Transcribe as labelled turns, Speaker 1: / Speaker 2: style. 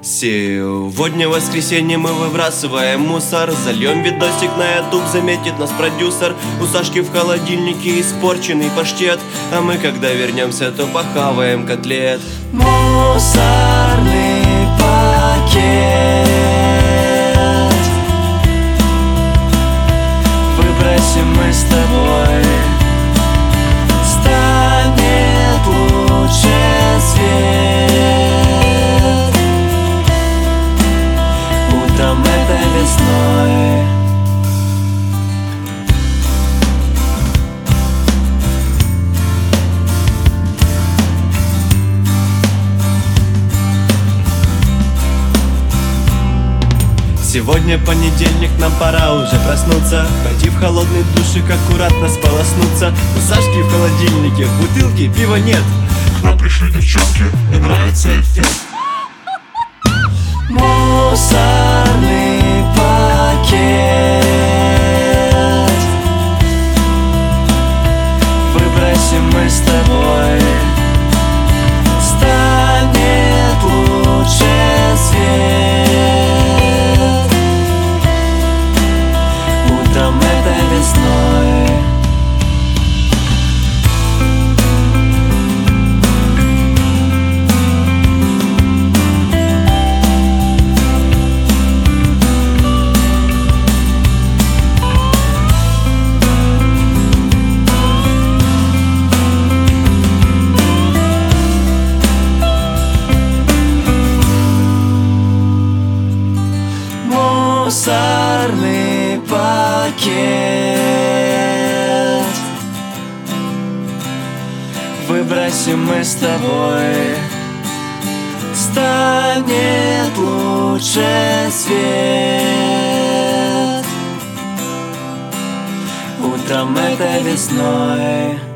Speaker 1: Сегодня воскресенье, мы выбрасываем мусор. Зальем видосик на ютуб, заметит нас продюсер. У Сашки в холодильнике испорченный паштет, а мы, когда вернемся, то похаваем котлет.
Speaker 2: Мусорный пакет выбросим мы с тобой, станет лучше свет. Утром это весной.
Speaker 1: Сегодня понедельник, нам пора уже проснуться. Пойти в холодный душик, аккуратно сполоснуться. У Сашки в холодильнике в бутылке пива нет.
Speaker 3: К нам пришли девчонки, мне нравится эффект.
Speaker 2: Мусорный пакет выбросим мы с тобой, станет лучше свет. Утром это весной. Мусорный пакет выбросим мы с тобой, станет лучше свет. Утром это весной.